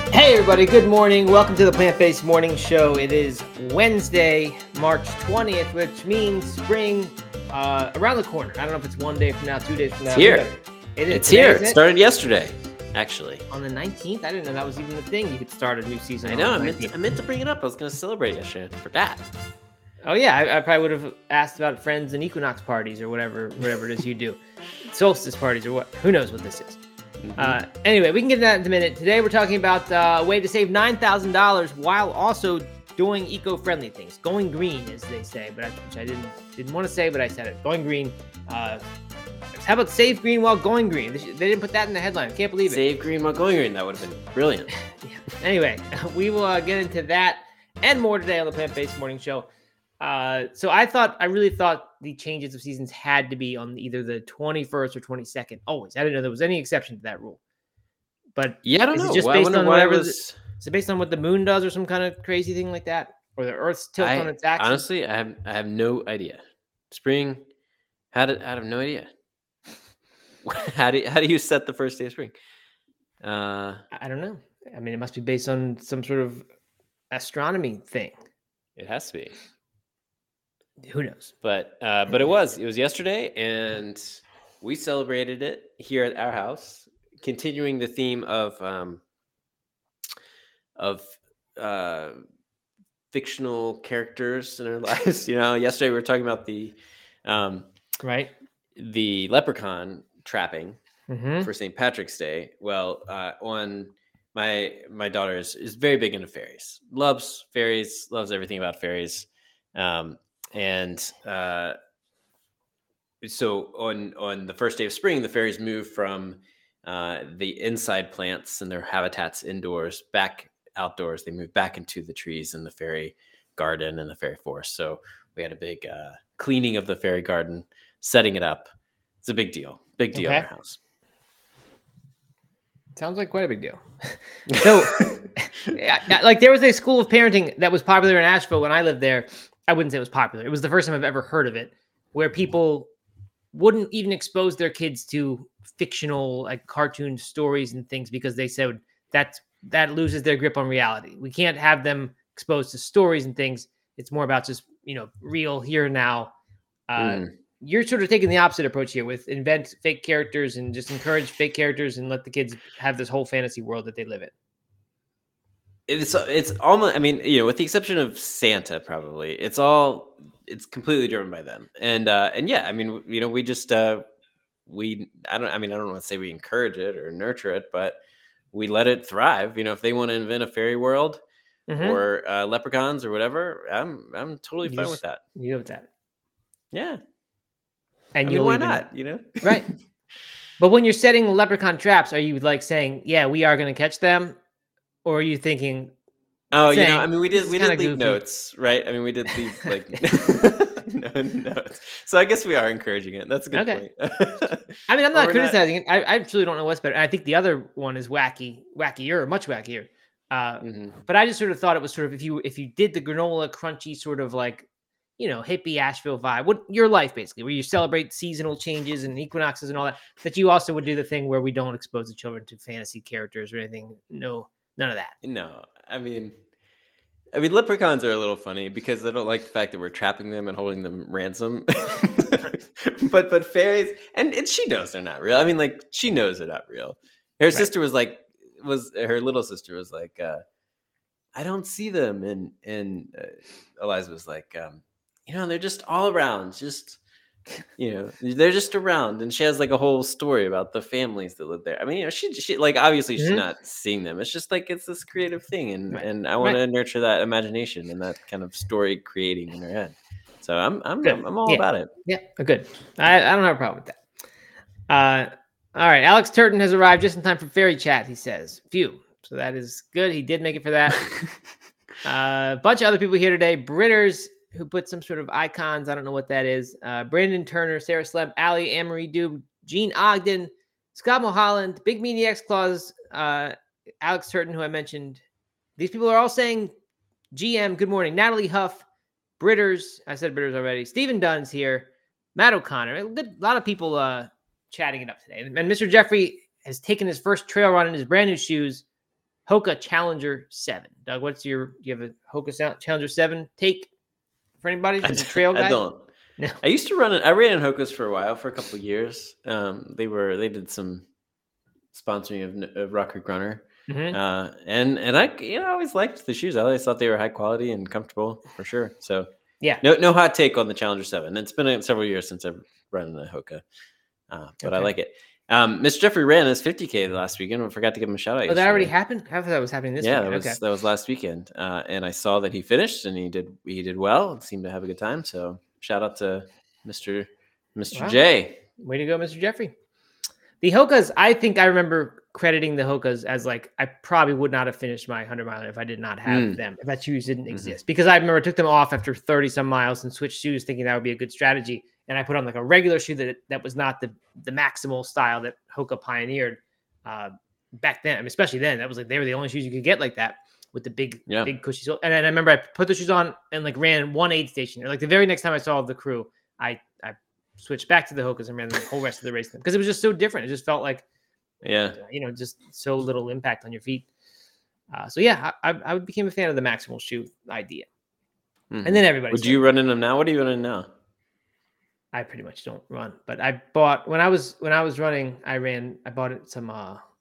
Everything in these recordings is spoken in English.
Hey everybody, good morning. Welcome to the Plant-Based Morning Show. It is Wednesday, March 20th, which means spring around the corner. I don't know if it's 1 day from now, 2 days from now. It's here. It's here. It started yesterday, actually. On the 19th? I didn't know that was even a thing. You could start a new season. I know. I meant to bring it up. I was going to celebrate yesterday. I forgot. Oh yeah, I probably would have asked about friends and equinox parties or whatever it is you do. Solstice parties or what? Who knows what this is? Anyway, we can get to that in a minute. Today we're talking about a way to save $9,000 while also doing eco-friendly things. Going green, as they say, but which I didn't want to say, but I said it. Going green. How about save green while going green? They didn't put that in the headline. I can't believe it. Save green while going green. That would have been brilliant. Yeah. Anyway, we will get into that and more today on the Plant-Based Morning Show. So I really thought the changes of seasons had to be on either the 21st or 22nd. Always. I didn't know there was any exception to that rule. But yeah, I don't know. Is it just based on whatever? Is it based on what the moon does or some kind of crazy thing like that? Or the Earth's tilt on its axis? Honestly, I have no idea. Spring, I have no idea. How do you set the first day of spring? I don't know. I mean, it must be based on some sort of astronomy thing. It has to be. Who knows? But it was yesterday, and we celebrated it here at our house, continuing the theme of fictional characters in our lives. You know, yesterday we were talking about the leprechaun trapping for St. Patrick's Day. Well, on my daughter is very big into fairies, loves fairies, loves everything about fairies. And so on the first day of spring, the fairies move from the inside plants and their habitats indoors back outdoors. They move back into the trees in the fairy garden and the fairy forest. So we had a big cleaning of the fairy garden, setting it up. It's a big deal in our house. Sounds like quite a big deal. So like there was a school of parenting that was popular in Asheville when I lived there. I wouldn't say it was popular. It was the first time I've ever heard of it, where people wouldn't even expose their kids to fictional, like cartoon stories and things because they said that loses their grip on reality. We can't have them exposed to stories and things. It's more about just, real here and now. You're sort of taking the opposite approach here with invent fake characters and just encourage fake characters and let the kids have this whole fantasy world that they live in. It's almost, I mean, with the exception of Santa, probably it's completely driven by them. And yeah, I mean, we just, I don't want to say we encourage it or nurture it, but we let it thrive. If they want to invent a fairy world or leprechauns or whatever, I'm totally fine with that. You know that. Yeah. And why not, Right. But when you're setting leprechaun traps, are you like saying, yeah, we are going to catch them? Or are you thinking? Oh, we did leave notes, right? I mean, we did leave notes. So I guess we are encouraging it. That's a good point. I mean, I'm not criticizing it. I actually don't know what's better. I think the other one is much wackier. But I just sort of thought it was sort of if you did the granola crunchy sort of like, hippie Asheville vibe, what your life basically, where you celebrate seasonal changes and equinoxes and all that you also would do the thing where we don't expose the children to fantasy characters or anything. No. None of that. No, I mean, leprechauns are a little funny because I don't like the fact that we're trapping them and holding them ransom. but fairies, and she knows they're not real. I mean, like she knows they're not real. Her sister her little sister was like, I don't see them, and Eliza was like, they're just all around, just. They're just around, and she has like a whole story about the families that live there. I mean, she like obviously she's not seeing them. It's just like it's this creative thing, and I want to nurture that imagination and that kind of story creating in her head. So I'm all about it. Yeah, good. I don't have a problem with that. All right, Alex Turton has arrived just in time for Fairy Chat. He says, "Phew." So that is good. He did make it for that. A bunch of other people here today. Britters, who put some sort of icons. I don't know what that is. Brandon Turner, Sarah Sleb, Allie, Amory Dube, Gene Ogden, Scott Mulholland, Big Meanie X Claus, Alex Turton, who I mentioned. These people are all saying GM, good morning. Natalie Huff, Britters. I said Britters already. Stephen Dunn's here. Matt O'Connor. A lot of people chatting it up today. And Mr. Jeffrey has taken his first trail run in his brand new shoes. Hoka Challenger 7. Doug, do you have a Hoka Challenger 7 take for anybody? As a trail guy? I don't. No. I used to run it. I ran in Hokas for a while, for a couple of years. They did some sponsoring of Rock Creek Runner. Mm-hmm. And I always liked the shoes. I always thought they were high quality and comfortable for sure. So yeah, no hot take on the Challenger 7. It's been several years since I've run a Hoka, but I like it. Mr. Jeffrey ran his 50K last weekend. I forgot to give him a shout out. Oh, that already happened? I thought that was happening this weekend. That was last weekend. And I saw that he finished and he did well. It seemed to have a good time. So shout out to Mr. J. Way to go, Mr. Jeffrey. The Hokas, I think I remember crediting the Hokas as like, I probably would not have finished my 100 miler if I did not have them, if that shoes didn't exist. Because I remember I took them off after 30 some miles and switched shoes thinking that would be a good strategy. And I put on like a regular shoe that was not the maximal style that Hoka pioneered back then. I mean, especially then, that was like, they were the only shoes you could get like that with the big cushy sole. And then I remember I put the shoes on and like ran one aid station. Or like the very next time I saw the crew, I switched back to the Hokas and ran the whole rest of the race because it was just so different. It just felt like, just so little impact on your feet. I became a fan of the maximal shoe idea. And then everybody. Would you run in them now? What are you running now? I pretty much don't run, but I bought when I was running. I bought some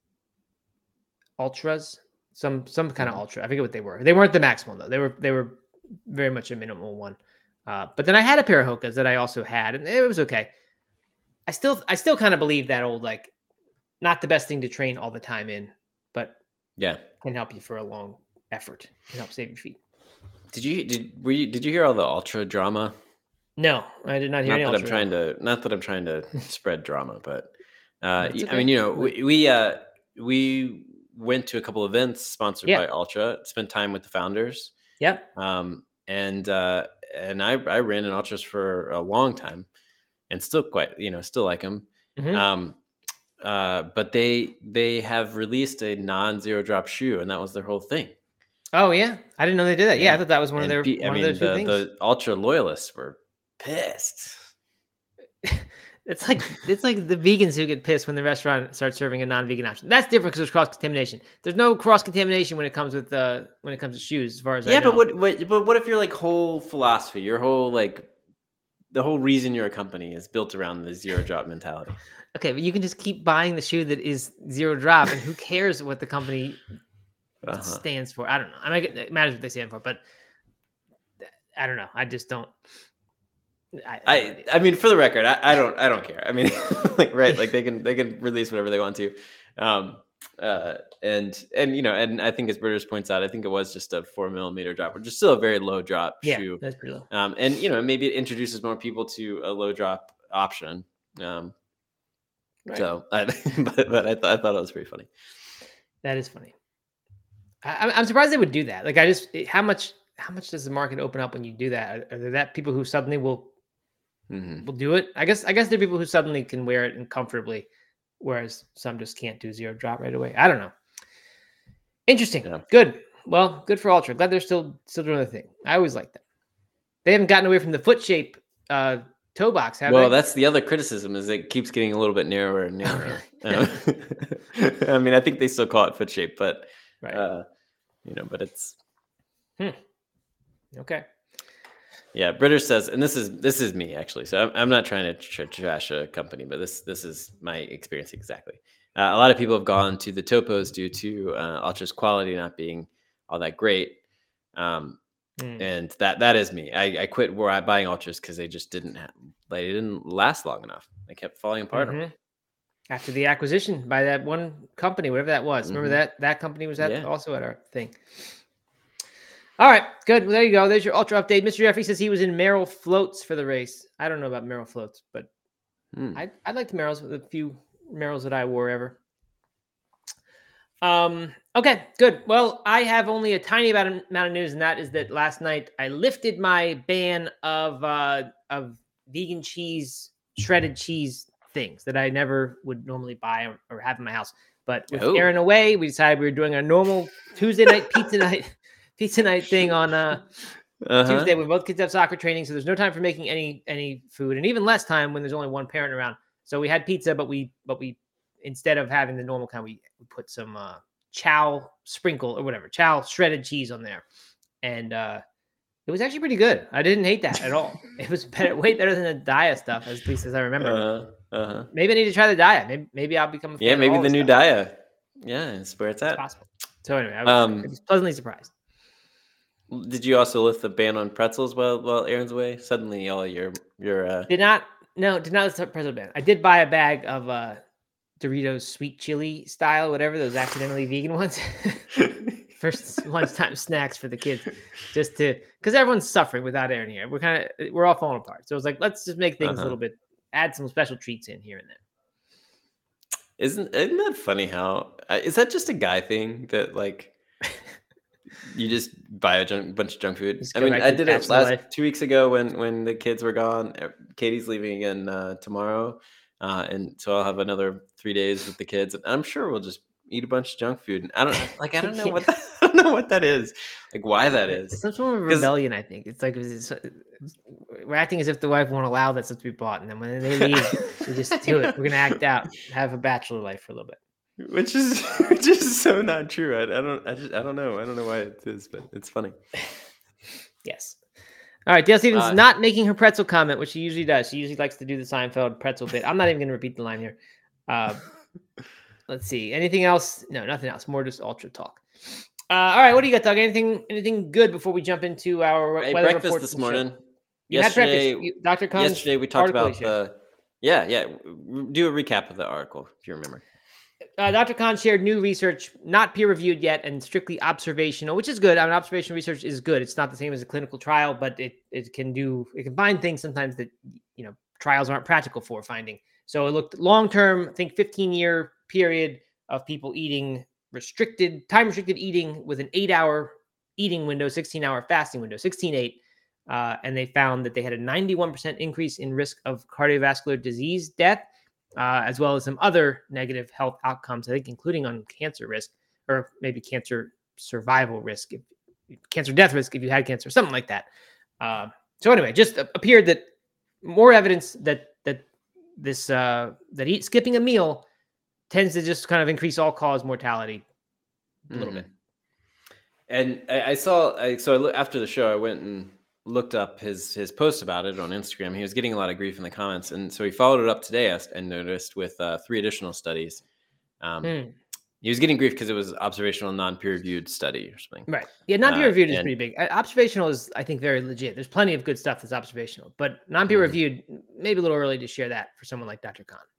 ultras, some kind of ultra. I forget what they were. They weren't the maximal though. They were very much a minimal one. But then I had a pair of Hokas that I also had, and it was okay. I still kind of believe that old like, not the best thing to train all the time in, but can help you for a long effort. Can help save your feet. Did you hear all the ultra drama? No, I did not hear any. Not that I'm trying to spread drama, but okay. I mean, we went to a couple events sponsored by Ultra, spent time with the founders. Yep. And I ran in ultras for a long time, and still still like them. Mm-hmm. But they have released a non-zero drop shoe, and that was their whole thing. Oh yeah, I didn't know they did that. Yeah, I thought that was one of their things. The ultra loyalists were pissed. It's like the vegans who get pissed when the restaurant starts serving a non-vegan option. That's different because there's cross-contamination. There's no cross-contamination when it comes to shoes, as far as I know. But what if your like whole philosophy, your whole like the whole reason you're a company is built around the zero drop mentality? Okay, but you can just keep buying the shoe that is zero drop, and who cares what the company stands for? I don't know. I mean, it matters what they stand for, but I don't know. I just don't. I mean, for the record, I don't care. I mean, like they can release whatever they want to, and I think as Bridges points out, I think it was just a 4 millimeter drop, which is still a very low drop shoe. That's pretty low. And maybe it introduces more people to a low drop option. Right. So, but I thought it was pretty funny. That is funny. I'm surprised they would do that. Like, how much does the market open up when you do that? Are there that people who suddenly will do it? I guess there are people who suddenly can wear it and comfortably, whereas some just can't do zero drop right away. I don't know. Interesting. Yeah. Good. Well, good for Ultra. Glad they're still doing their thing. I always like that. They haven't gotten away from the foot shape toe box, have they? Well, that's the other criticism, is it keeps getting a little bit narrower and narrower. I mean, I think they still call it foot shape, but but it's okay. Yeah, Britter says, and this is me actually. So I'm not trying to trash a company, but this is my experience exactly. A lot of people have gone to the Topos due to Ultra's quality not being all that great, and that is me. I quit buying Ultras because they just didn't last long enough. They kept falling apart. After the acquisition by that one company, whatever that was. Remember that company was also at our thing. All right, good. Well, there you go. There's your Ultra update. Mr. Jeffrey says he was in Merrell floats for the race. I don't know about Merrell floats, but I liked Merrells with a few Merrells that I wore ever. Okay, good. Well, I have only a tiny amount of news, and that is that last night I lifted my ban of vegan cheese, shredded cheese things that I never would normally buy or have in my house. But with Aaron away, we decided we were doing our normal Tuesday night pizza night thing on Tuesday when both kids have soccer training, so there's no time for making any food, and even less time when there's only one parent around. So we had pizza, but we instead of having the normal kind, we put some chow sprinkle or whatever, chow shredded cheese on there. And it was actually pretty good. I didn't hate that at all. It was way better than the Daya stuff, at least as I remember. Maybe I need to try the Daya. Maybe I'll become a fan. Yeah, maybe the new Daya. Yeah, it's where it's at. It's possible. So anyway, I was pleasantly surprised. Did you also lift the ban on pretzels while Aaron's away? Suddenly, all your did not lift the pretzel ban. I did buy a bag of Doritos sweet chili style, whatever, those accidentally vegan ones. First lunchtime snacks for the kids, just because everyone's suffering without Aaron here. We're all falling apart. So I was like, let's just make things a little bit, add some special treats in here and there. Isn't that funny? How is that just a guy thing that like you just buy a bunch of junk food? I mean, I did it 2 weeks ago when the kids were gone. Katie's leaving again tomorrow, and so I'll have another 3 days with the kids. And I'm sure we'll just eat a bunch of junk food. And I don't know what that, I don't know what that is. Like why that is. It's some sort of rebellion, I think. It's like we're acting as if the wife won't allow that stuff to be bought, and then when they leave, we just do it. We're gonna act out, have a bachelor life for a little bit. Which is so not true. I don't know. I don't know why it is, but it's funny. Yes. All right, Dale Stevens not making her pretzel comment, which she usually does. She usually likes to do the Seinfeld pretzel bit. I'm not even going to repeat the line here. Let's see. Anything else? No, nothing else. More just ultra talk. All right, what do you got, Doug? Anything good before we jump into our weather breakfast this morning? You had breakfast. Dr. Khan's yesterday we talked about do a recap of the article if you remember. Dr. Khan shared new research, not peer-reviewed yet, and strictly observational, which is good. I mean, observational research is good. It's not the same as a clinical trial, but it can find things sometimes that trials aren't practical for finding. So it looked long-term, I think 15-year period of people eating time-restricted eating with an 8-hour eating window, 16-hour fasting window, 16-8, and they found that they had a 91% increase in risk of cardiovascular disease death, as well as some other negative health outcomes, I think, including on cancer risk, or maybe cancer survival risk, cancer death risk if you had cancer, something like that. So anyway, just appeared that more evidence that skipping a meal tends to just kind of increase all-cause mortality a little bit. And I saw after the show, I went and looked up his post about it on Instagram. He was getting a lot of grief in the comments, and so he followed it up today and noticed with 3 additional studies. He was getting grief because it was observational, non-peer-reviewed study or something. Right. Yeah, non-peer-reviewed is pretty big. Observational is, I think, very legit. There's plenty of good stuff that's observational, but non-peer-reviewed, maybe a little early to share that for someone like Dr. Khan.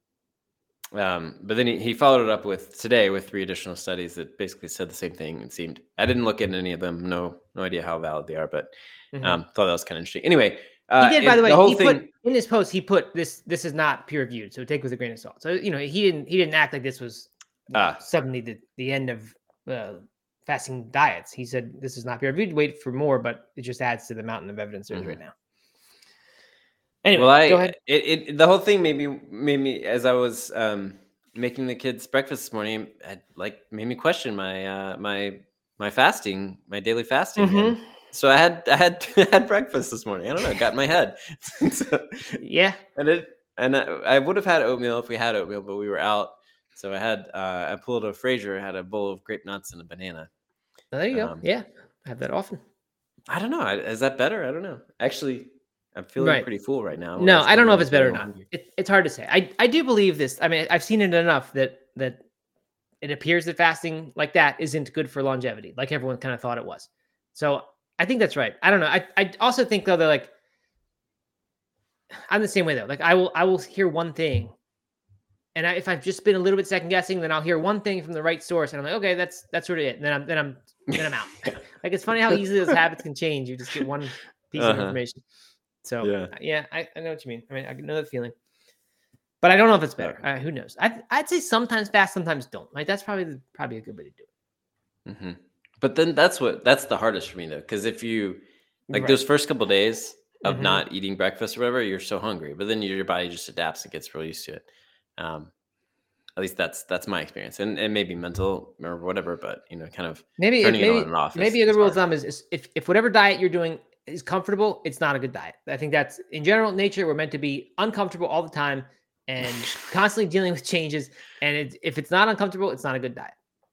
But then he followed it up today with 3 additional studies that basically said the same thing. It seemed, I didn't look at any of them. No idea how valid they are, but thought that was kind of interesting. Anyway, he did, by the way, in his post, he put this is not peer reviewed, so take it with a grain of salt. So, he didn't act like this was suddenly the end of fasting diets. He said, this is not peer reviewed, wait for more, but it just adds to the mountain of evidence there is right now. Anyway, go ahead. The whole thing made me as I was making the kids breakfast this morning, made me question my fasting, my daily fasting. So I had breakfast this morning. I don't know, it got in my head. Yeah. And I would have had oatmeal if we had oatmeal, but we were out. So I pulled a Fraser, had a bowl of grape nuts and a banana. Oh, there you go. Yeah, I have that often. I don't know. Is that better? I don't know. Actually, I'm feeling pretty full right now. No, I don't know if it's better or not. It's hard to say. I do believe this. I mean, I've seen it enough that it appears that fasting like that isn't good for longevity, like everyone kind of thought it was. So I think that's right. I don't know. I also think though that I'm the same way though. Like I will hear one thing, and if I've just been a little bit second guessing, then I'll hear one thing from the right source, and I'm like, okay, that's sort of it. And then I'm out. Like it's funny how easily those habits can change. You just get one piece of information. So yeah, I know what you mean. I mean, I know that feeling, but I don't know if it's better. Who knows? I'd say sometimes fast, sometimes don't. Like that's probably a good way to do it. Mm-hmm. But then that's the hardest for me though, because if you those first couple of days of not eating breakfast or whatever, you're so hungry, but then your body just adapts and gets real used to it. At least that's my experience, and maybe mental or whatever, but kind of maybe turning it on and off. Maybe a good rule of thumb is if whatever diet you're doing is comfortable, it's not a good diet. I think that's in general nature. We're meant to be uncomfortable all the time and constantly dealing with changes. And if it's not uncomfortable, it's not a good diet.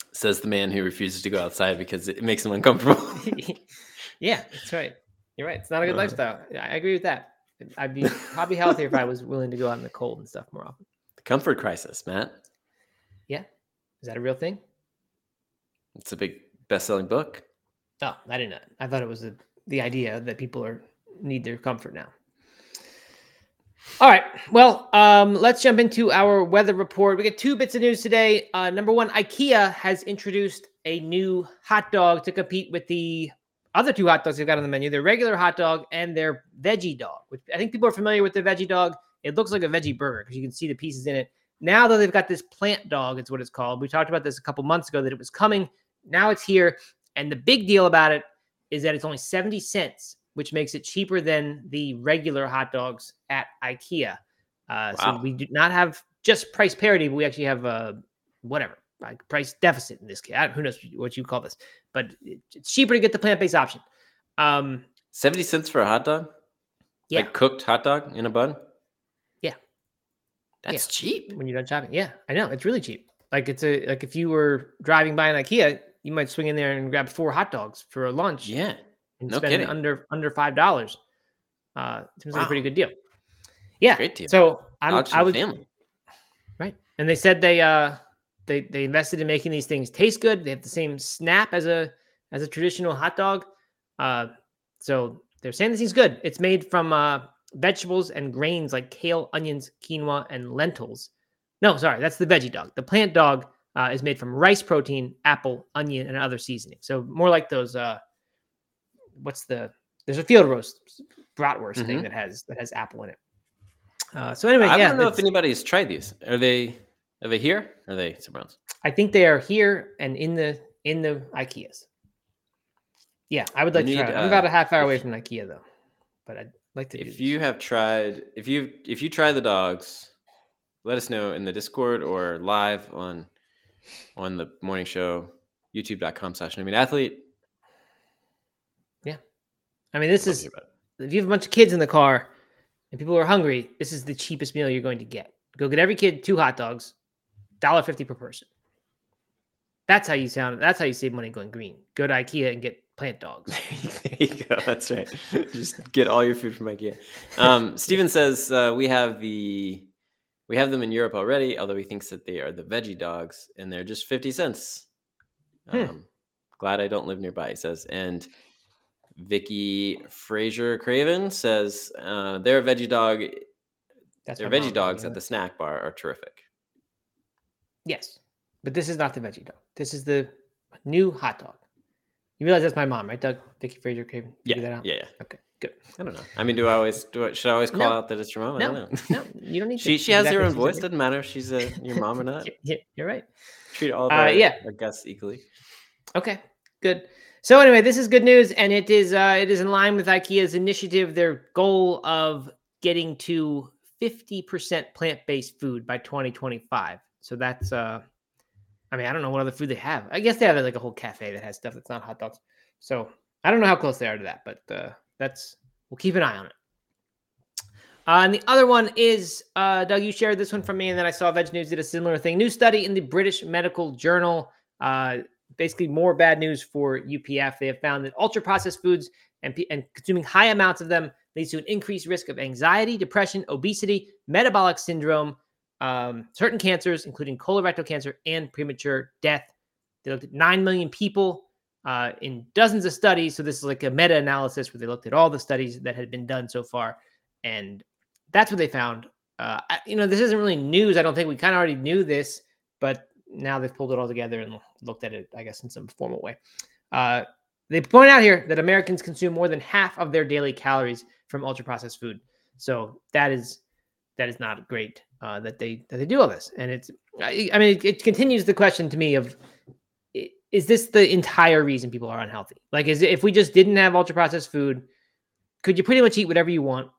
Says the man who refuses to go outside because it makes him uncomfortable. Yeah, that's right. You're right. It's not a good lifestyle. I agree with that. I'd be probably healthier if I was willing to go out in the cold and stuff more often. The Comfort Crisis, Matt. Yeah. Is that a real thing? It's a big best-selling book. Oh, I didn't know. I thought it was the idea that people need their comfort now. All right. Well, let's jump into our weather report. We get 2 bits of news today. Number one, IKEA has introduced a new hot dog to compete with the other 2 hot dogs they've got on the menu, their regular hot dog and their veggie dog, which I think people are familiar with the veggie dog. It looks like a veggie burger because you can see the pieces in it. Now that they've got this plant dog, it's what it's called. We talked about this a couple months ago that it was coming. Now it's here. And the big deal about it is that it's only 70 cents, which makes it cheaper than the regular hot dogs at IKEA. Wow. So we do not have just price parity, but we actually have whatever, like price deficit in this case. Who knows what you call this, but it's cheaper to get the plant-based option. 70 cents for a hot dog? Yeah. Like cooked hot dog in a bun? Yeah. That's cheap. When you're done shopping. Yeah, I know. It's really cheap. Like like if you were driving by an IKEA, you might swing in there and grab 4 hot dogs for a lunch. Yeah. And No spend kidding. under $5. Seems like a pretty good deal. Yeah. Great deal. So I was family. right. And they said they invested in making these things taste good. They have the same snap as a traditional hot dog. So they're saying this thing's good. It's made from vegetables and grains like kale, onions, quinoa, and lentils. No, sorry, that's the veggie dog. The plant dog is made from rice protein, apple, onion, and other seasoning. So more like those. There's a field roast bratwurst thing that has apple in it. So anyway, I don't know if anybody's tried these. Are they here? Or are they somewhere else? I think they are here and in the IKEAs. Yeah, I would like to try it. I'm about a half hour away from IKEA though, but I'd like to. If you try the dogs, let us know in the Discord or live on the morning show, youtube.com/NoMeanAthlete. Yeah, I mean, this is if you have a bunch of kids in the car and people are hungry, this is the cheapest meal you're going to get. Go get every kid 2 hot dogs, $1.50 per person. That's how you sound. That's how you save money going green. Go to IKEA and get plant dogs. There you go. That's right. Just get all your food from IKEA. Steven says we have them in Europe already, although he thinks that they are the veggie dogs and they're just 50 cents. Glad I don't live nearby, he says. And Vicky Fraser Craven says their veggie dog. Their veggie dogs at the snack bar are terrific. Yes, but this is not the veggie dog. This is the new hot dog. You realize that's my mom, right, Doug? Vicky Fraser Craven. Yeah. That out? Yeah. Okay, good. I don't know. I mean, should I always call out that it's your mom? I don't know. No, you don't need to. She has her own voice. Doesn't matter if she's your mom or not. Yeah, you're right. Treat all of our guests equally. Okay, good. So anyway, this is good news, and it is in line with IKEA's initiative, their goal of getting to 50% plant-based food by 2025. So that's I mean, I don't know what other food they have. I guess they have like a whole cafe that has stuff that's not hot dogs. So I don't know how close they are to that, but we'll keep an eye on it. And the other one is, Doug, you shared this one from me, and then I saw Veg News did a similar thing. New study in the British Medical Journal, basically more bad news for UPF. They have found that ultra-processed foods and consuming high amounts of them leads to an increased risk of anxiety, depression, obesity, metabolic syndrome, certain cancers, including colorectal cancer and premature death. They looked at 9 million people in dozens of studies. So this is like a meta-analysis where they looked at all the studies that had been done so far. And that's what they found. This isn't really news. I don't think we kind of already knew this, but now they've pulled it all together and looked at it, I guess, in some formal way. They point out here that Americans consume more than half of their daily calories from ultra-processed food. So that is not great that they do all this. And it continues the question to me of, is this the entire reason people are unhealthy? Like, if we just didn't have ultra-processed food, could you pretty much eat whatever you want,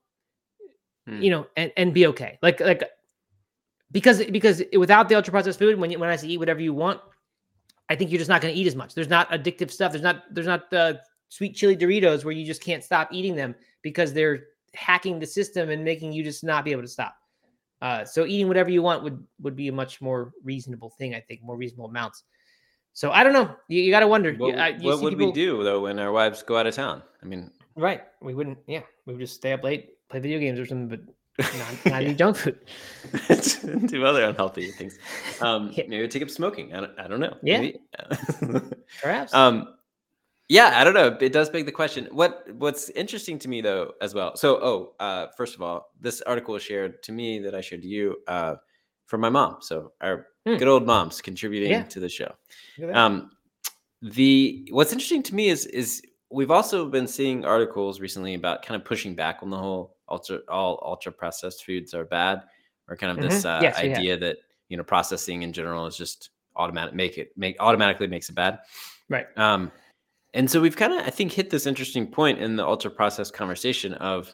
and be okay? Like because without the ultra-processed food, when I say eat whatever you want, I think you're just not going to eat as much. There's not addictive stuff. There's not sweet chili Doritos where you just can't stop eating them because they're hacking the system and making you just not be able to stop. So eating whatever you want would be a much more reasonable thing, I think, more reasonable amounts. So I don't know. You got to wonder. What see would people, we do though when our wives go out of town? I mean, right? We wouldn't. Yeah, we would just stay up late, play video games or something, but not eat junk food. Do other unhealthy things. Yeah. Maybe take up smoking. I don't know. Yeah. Maybe. Perhaps. Yeah, I don't know. It does beg the question. What's interesting to me though as well. So, first of all, this article was shared to me that I shared to you from my mom. So our good old moms contributing to the show. What's interesting to me is we've also been seeing articles recently about kind of pushing back on the whole ultra processed foods are bad, or kind of this idea that processing in general is just automatically makes it bad. Right. And so we've kind of, I think, hit this interesting point in the ultra processed conversation of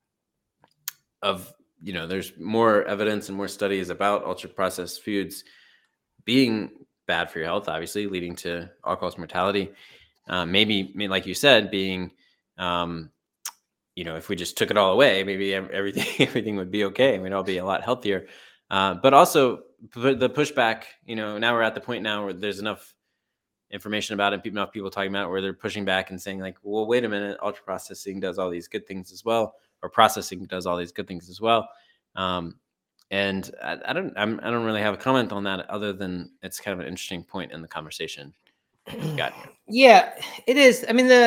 there's more evidence and more studies about ultra processed foods being bad for your health, obviously leading to all-cause mortality. Maybe like you said, being if we just took it all away, maybe everything would be okay and we'd all be a lot healthier. But also the pushback, now we're at the point now where there's enough information about it, enough people talking about it, where they're pushing back and saying like, well, wait a minute, ultra processing does all these good things as well, or processing does all these good things as well. And I don't really have a comment on that other than it's kind of an interesting point in the conversation we've got here. Yeah, it is. I mean,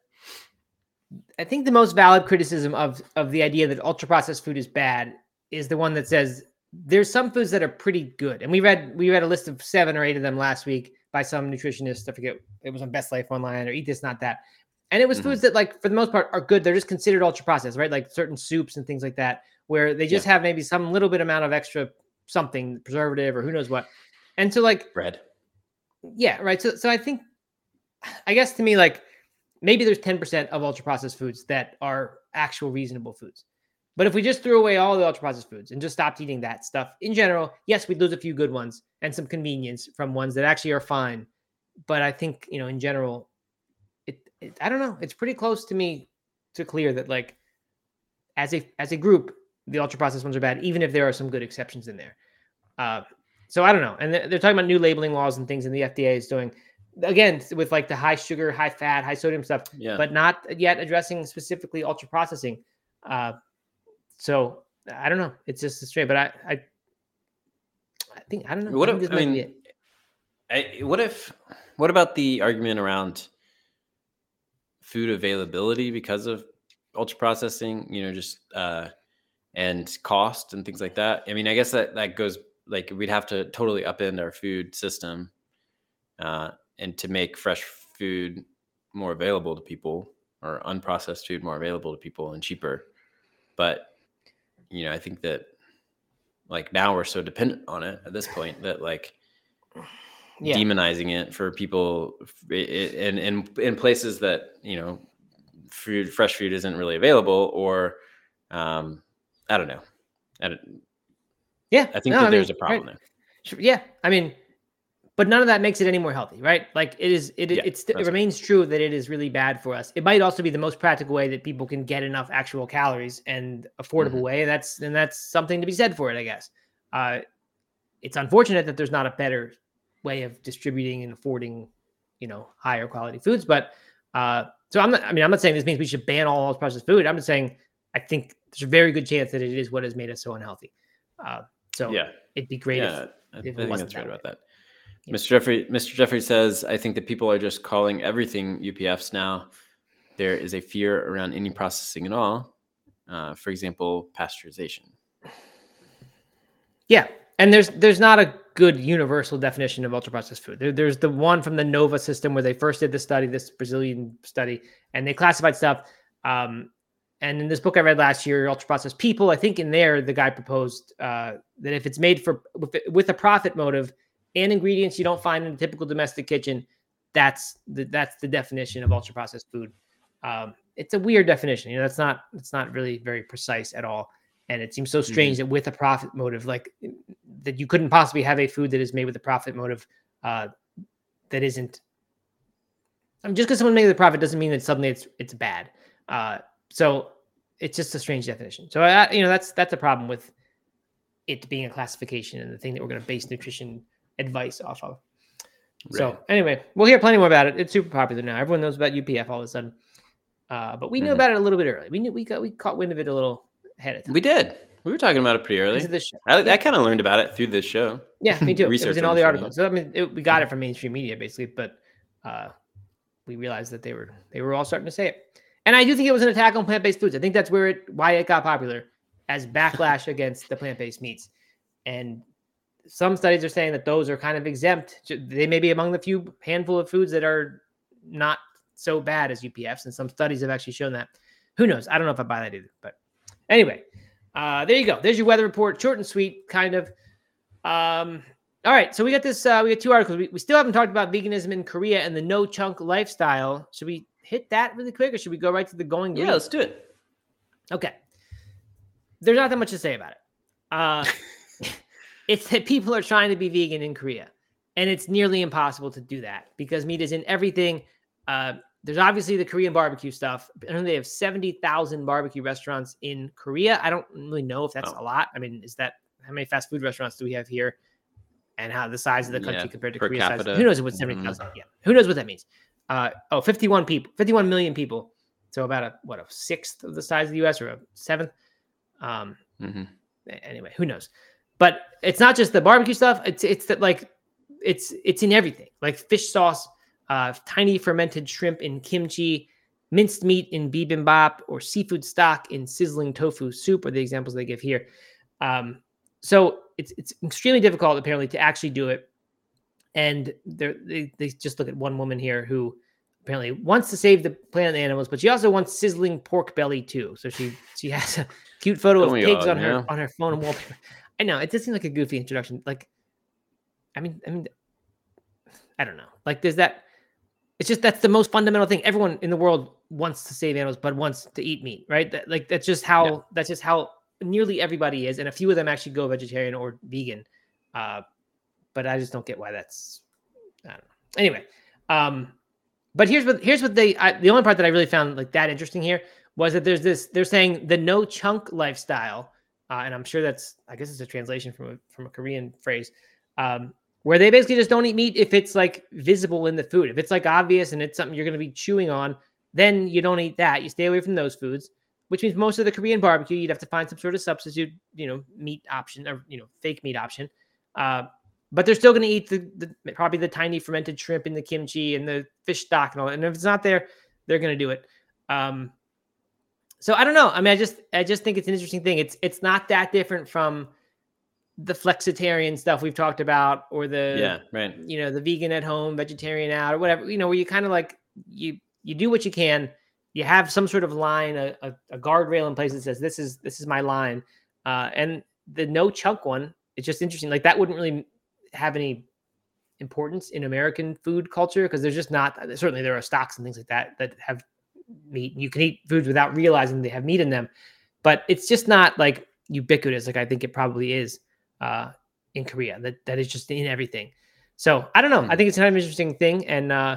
I think the most valid criticism of the idea that ultra processed food is bad is the one that says there's some foods that are pretty good. And we read a list of 7 or 8 of them last week by some nutritionist. I forget, it was on Best Life Online or Eat This Not That. And it was foods that, like, for the most part are good. They're just considered ultra processed, right? Like certain soups and things like that, where they just have maybe some little bit amount of extra something, preservative or who knows what. And so like bread. Yeah, right. So I think, I guess to me, like, maybe there's 10% of ultra processed foods that are actual reasonable foods. But if we just threw away all the ultra processed foods and just stopped eating that stuff in general, yes, we'd lose a few good ones and some convenience from ones that actually are fine. But I think, in general, I don't know. It's pretty close to me to clear that, like, as a group, the ultra processed ones are bad, even if there are some good exceptions in there. So I don't know. And they're talking about new labeling laws and things, and the FDA is doing, again, with like the high sugar, high fat, high sodium stuff, but not yet addressing specifically ultra processing. So I don't know. It's just strange, but I think, I don't know. What about the argument around food availability because of ultra processing, and cost and things like that? I mean, I guess that goes, like, we'd have to totally upend our food system and to make fresh food more available to people, or unprocessed food more available to people and cheaper. But, I think that, like, now we're so dependent on it at this point that, like, demonizing it for people in places that, fresh food isn't really available, or I don't know. I think there's a problem there. Sure, yeah. I mean, but none of that makes it any more healthy, right? Like, it remains true that it is really bad for us. It might also be the most practical way that people can get enough actual calories and affordable way. That's something to be said for it, I guess. It's unfortunate that there's not a better way of distributing and affording, higher quality foods. But so I'm not saying this means we should ban all processed food. I'm just saying I think there's a very good chance that it is what has made us so unhealthy. It'd be great if I think that's right about that. Mr. Jeffrey says, I think that people are just calling everything UPFs now. There is a fear around any processing at all. For example, pasteurization. Yeah. And there's not a good universal definition of ultra processed food. There's the one from the NOVA system where they first did the study, this Brazilian study, and they classified stuff. And in this book I read last year, Ultra Processed People, I think in there, the guy proposed that if it's made with a profit motive and ingredients you don't find in a typical domestic kitchen, that's the definition of ultra processed food. It's a weird definition. It's not really very precise at all. And it seems so strange that with a profit motive, like, that you couldn't possibly have a food that is made with a profit motive that isn't. I mean, just because someone made with a profit doesn't mean that suddenly it's bad. So it's just a strange definition. So that's a problem with it being a classification and the thing that we're going to base nutrition advice off of. So anyway, we'll hear plenty more about it. It's super popular now. Everyone knows about UPF all of a sudden. But we knew about it a little bit early. We caught wind of it a little ahead of time. We did. We were talking about it pretty early. This show. I kind of learned about it through this show. Yeah, me too. It was in all the articles. So I mean, we got it from mainstream media basically, but we realized that they were all starting to say it. And I do think it was an attack on plant-based foods. I think that's why it got popular, as backlash against the plant-based meats. And some studies are saying that those are kind of exempt. They may be among the few handful of foods that are not so bad as UPFs, and some studies have actually shown that. Who knows? I don't know if I buy that either. But anyway, there you go. There's your weather report, short and sweet, kind of. All right, so we got this. We got two articles. We still haven't talked about veganism in Korea and the no chunk lifestyle. Should we hit that really quick, or should we go right to the going green? Yeah, let's do it. Okay. There's not that much to say about it. It's that people are trying to be vegan in Korea, and it's nearly impossible to do that because meat is in everything. There's obviously the Korean barbecue stuff. I know they have 70,000 barbecue restaurants in Korea. I don't really know if that's a lot. I mean, how many fast food restaurants do we have here? And how the size of the country compared to Korea size? Who knows what 70,000? Yeah. Who knows what that means? 51 million people. So about a sixth of the size of the US or a seventh. Anyway, who knows? But it's not just the barbecue stuff. It's that like it's in everything, like fish sauce, tiny fermented shrimp in kimchi, minced meat in bibimbap, or seafood stock in sizzling tofu soup are the examples they give here. So it's extremely difficult apparently to actually do it. And they just look at one woman here who apparently wants to save the planet and animals, but she also wants sizzling pork belly too. So she has a cute photo of pigs on her phone and wallpaper. I know it does seem like a goofy introduction. Like, I mean, I don't know. Like, there's that. It's just that's the most fundamental thing. Everyone in the world wants to save animals, but wants to eat meat, right? That's just how nearly everybody is, and a few of them actually go vegetarian or vegan. But I just don't get why that's. I don't know. Anyway, but here's what the only part that I really found like that interesting here was that there's this. They're saying the no chunk lifestyle. And I'm sure I guess it's a translation from a Korean phrase, where they basically just don't eat meat if it's like visible in the food. If it's like obvious and it's something you're going to be chewing on, then you don't eat that. You stay away from those foods, which means most of the Korean barbecue, you'd have to find some sort of substitute, meat option or, fake meat option. But they're still going to eat the probably the tiny fermented shrimp in the kimchi and the fish stock and all that. And if it's not there, they're going to do it. So I don't know. I mean, I just think it's an interesting thing. It's not that different from the flexitarian stuff we've talked about, or the the vegan at home, vegetarian out, or whatever. Where you kind of like you do what you can. You have some sort of line, a guardrail in place that says this is my line. And the no chunk one, it's just interesting. Like that wouldn't really have any importance in American food culture because there's just not. Certainly, there are stocks and things like that have meat. You can eat foods without realizing they have meat in them, but it's just not like ubiquitous like I think it probably is in Korea. That is just in everything. So I don't know. I think it's kind of an interesting thing, and I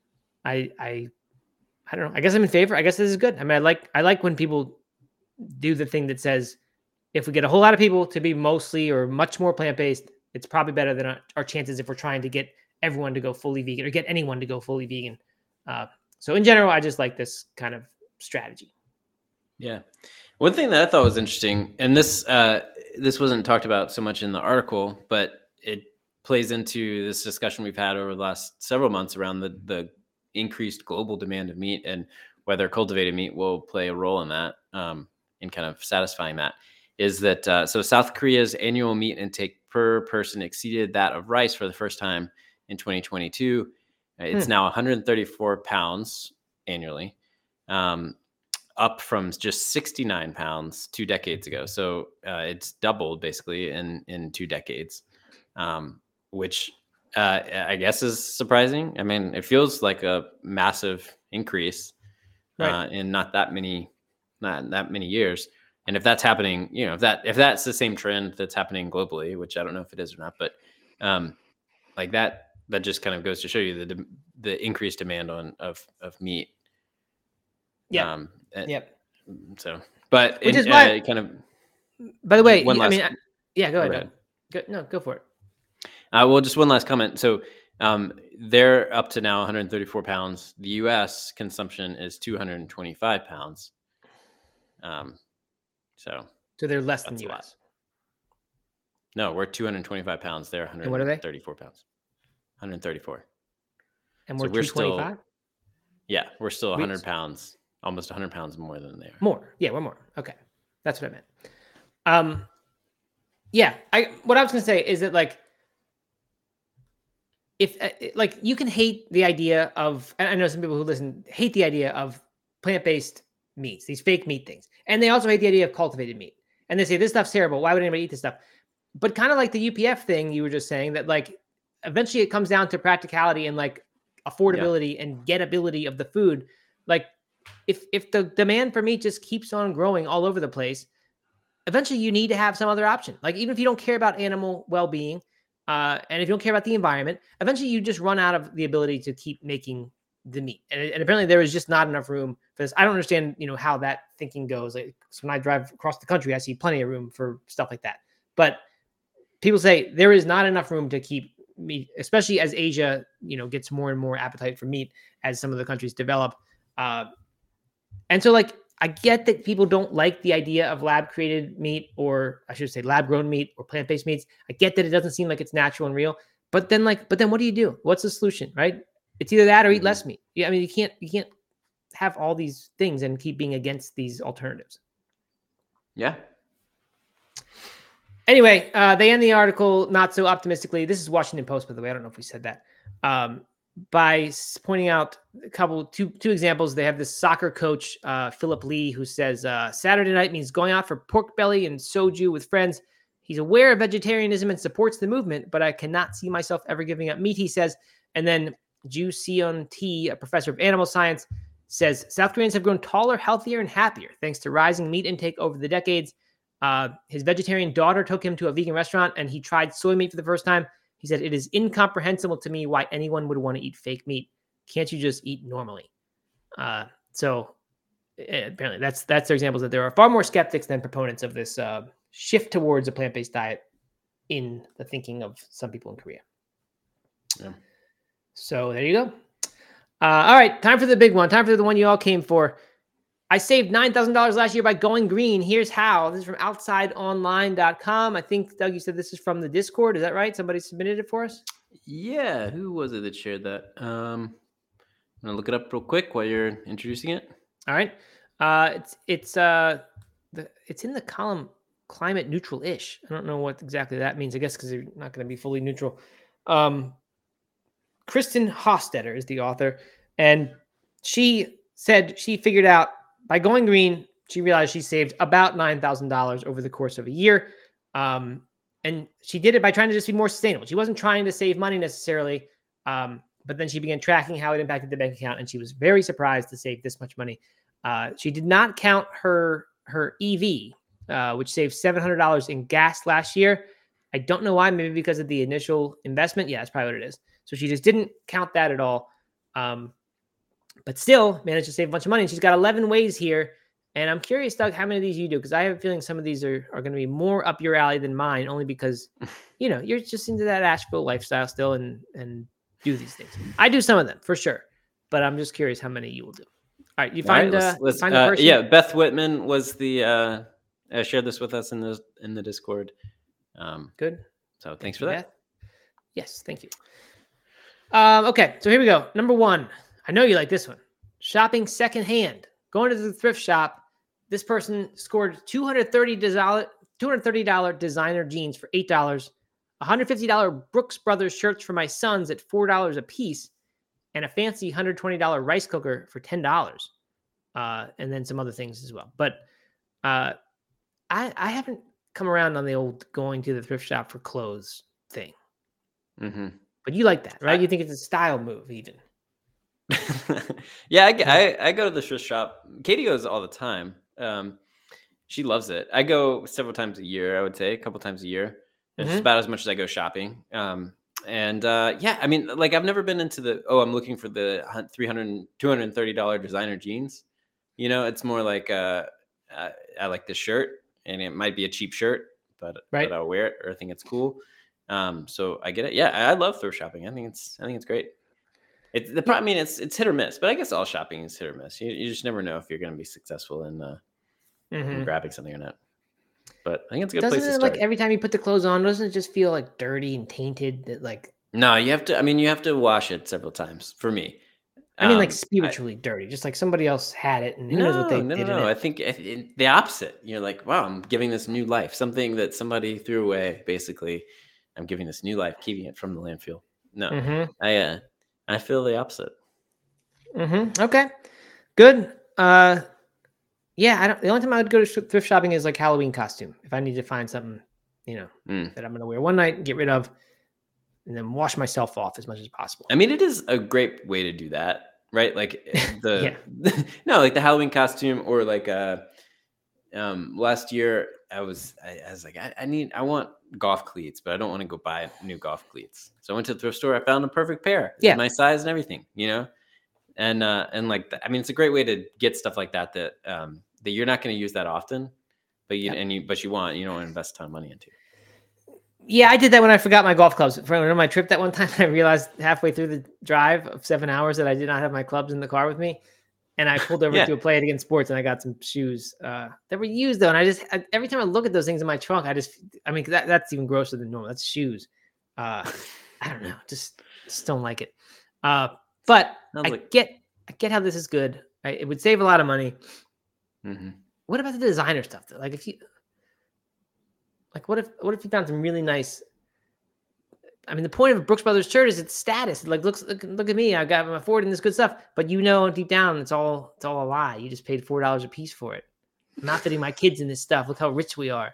don't know. I guess I'm in favor. I guess this is good. I mean, I like when people do the thing that says if we get a whole lot of people to be mostly or much more plant-based, it's probably better than our chances if we're trying to get everyone to go fully vegan or get anyone to go fully vegan. So in general, I just like this kind of strategy. Yeah. One thing that I thought was interesting, and this wasn't talked about so much in the article, but it plays into this discussion we've had over the last several months around the increased global demand of meat and whether cultivated meat will play a role in that, in kind of satisfying that, is that so South Korea's annual meat intake per person exceeded that of rice for the first time in 2022. It's now 134 pounds annually, up from just 69 pounds 2 decades ago. So it's doubled basically in 2 decades, which I guess is surprising. I mean, it feels like a massive increase in not that many years. And if that's happening, if that's the same trend that's happening globally, which I don't know if it is or not, but like that just kind of goes to show you the increased demand of meat. Yeah. Yep. So, but which is why kind of. By the way, go ahead. Go ahead. Go for it. Well, just one last comment. So They're up to now 134 pounds. The U.S. consumption is 225 pounds. So they're less than that's a lot. US. No, we're 225 pounds. They're And what are they? 134 pounds. 134. And we're 225? Yeah, we're still 100 pounds, almost 100 pounds more than they are. More. Yeah, we're more. Okay. That's what I meant. Yeah, what I was going to say is that, like, if like you can hate the idea of, and I know some people who listen hate the idea of plant-based meats, these fake meat things. And they also hate the idea of cultivated meat. And they say, this stuff's terrible. Why would anybody eat this stuff? But kind of like the UPF thing you were just saying, that like eventually it comes down to practicality and like affordability and gettability of the food. Like if the demand for meat just keeps on growing all over the place, eventually you need to have some other option. Like even if you don't care about animal well-being, and if you don't care about the environment, eventually you just run out of the ability to keep making the meat. And apparently there is just not enough room for this. I don't understand, how that thinking goes. Like, so when I drive across the country, I see plenty of room for stuff like that. But people say there is not enough room to keep meat, especially as Asia, gets more and more appetite for meat as some of the countries develop. And so, like, I get that people don't like the idea of lab-created meat, or I should say lab-grown meat or plant-based meats. I get that it doesn't seem like it's natural and real. But then what do you do? What's the solution, right? It's either that or eat less meat. Yeah, I mean, you can't have all these things and keep being against these alternatives. Yeah. Anyway, they end the article not so optimistically. This is Washington Post, by the way. I don't know if we said that. By pointing out two examples. They have this soccer coach, Philip Lee, who says Saturday night means going out for pork belly and soju with friends. He's aware of vegetarianism and supports the movement, but I cannot see myself ever giving up meat, he says. And then Ju Seon T, a professor of animal science, says South Koreans have grown taller, healthier, and happier thanks to rising meat intake over the decades. His vegetarian daughter took him to a vegan restaurant and he tried soy meat for the first time. He said, it is incomprehensible to me why anyone would want to eat fake meat. Can't you just eat normally? So apparently that's their examples that there are far more skeptics than proponents of this shift towards a plant-based diet in the thinking of some people in Korea. Yeah. So there you go. All right, time for the big one. Time for the one you all came for. I saved $9,000 last year by going green. Here's how. This is from outsideonline.com. I think, Doug, you said this is from the Discord. Is that right? Somebody submitted it for us? Yeah. Who was it that shared that? I'm going to look it up real quick while you're introducing it. All right. It's in the column climate neutral-ish. I don't know what exactly that means. I guess because they're not going to be fully neutral. Kristen Hostetter is the author. And she said she figured out by going green, she realized she saved about $9,000 over the course of a year. And she did it by trying to just be more sustainable. She wasn't trying to save money necessarily, but then she began tracking how it impacted the bank account, and she was very surprised to save this much money. She did not count her EV, which saved $700 in gas last year. I don't know why, maybe because of the initial investment. Yeah, that's probably what it is. So she just didn't count that at all. But still managed to save a bunch of money. And she's got 11 ways here. And I'm curious, Doug, how many of these you do? Because I have a feeling some of these are going to be more up your alley than mine, only because, you're just into that Asheville lifestyle still and do these things. I do some of them for sure. But I'm just curious how many you will do. All right. You find, let's find the person? Yeah, Beth Whitman was the shared this with us in the Discord. Good. So thanks for that. Beth. Yes, thank you. Okay, so here we go. Number 1. I know you like this one. Shopping secondhand. Going to the thrift shop. This person scored $230 designer jeans for $8, $150 Brooks Brothers shirts for my sons at $4 a piece, and a fancy $120 rice cooker for $10. And then some other things as well. But I haven't come around on the old going to the thrift shop for clothes thing. Mm-hmm. But you like that, right? You think it's a style move even. Yeah, I go to the thrift shop. Katie goes all the time. She loves it. I go several times a year, I would say, a couple times a year. It's about as much as I go shopping. Yeah, I mean, like I've never been into I'm looking for the $230 designer jeans. It's more like I like this shirt, and it might be a cheap shirt, but I'll wear it or I think it's cool. So I get it. Yeah, I love thrift shopping. I think it's great. The problem, I mean, it's hit or miss, but I guess all shopping is hit or miss. You just never know if you're going to be successful in grabbing something or not. But I think it's a good place to Doesn't it, start. like, every time you put the clothes on, doesn't it just feel like dirty and tainted? That, like, No, you have to. I mean, you have to wash it several times. For me, I mean, like, I, spiritually dirty, just like somebody else had it, and who knows what no, they no, no, did in no. I it. think the opposite. You're like, wow, I'm giving this new life. Something that somebody threw away. Basically, I'm giving this new life, keeping it from the landfill. No, I feel the opposite. Okay, good. Yeah, I don't. The only time I would go to thrift shopping is like Halloween costume. If I need to find something, that I'm going to wear one night, get rid of, and then wash myself off as much as possible. I mean, it is a great way to do that, right? Like Yeah. no, like the Halloween costume, or like last year I was like, I want golf cleats, but I don't want to go buy new golf cleats. So I went to the thrift store. I found the perfect pair. Yeah. My size and everything, and like, I mean, it's a great way to get stuff like that that you're not going to use that often, but you don't want to invest a ton of money into. Yeah, I did that when I forgot my golf clubs. On my trip that one time, I realized halfway through the drive of 7 hours that I did not have my clubs in the car with me. And I pulled over to a Play It Again Sports, and I got some shoes that were used, though. And every time I look at those things in my trunk, that's even grosser than normal. That's shoes. I don't know. Just don't like it. But I get how this is good. It would save a lot of money. Mm-hmm. What about the designer stuff, though? What if you found some really nice? I mean, the point of a Brooks Brothers shirt is its status. Like, look at me. I got my affording this good stuff, but deep down, it's all a lie. You just paid $4 a piece for it. I'm not fitting my kids in this stuff. Look how rich we are.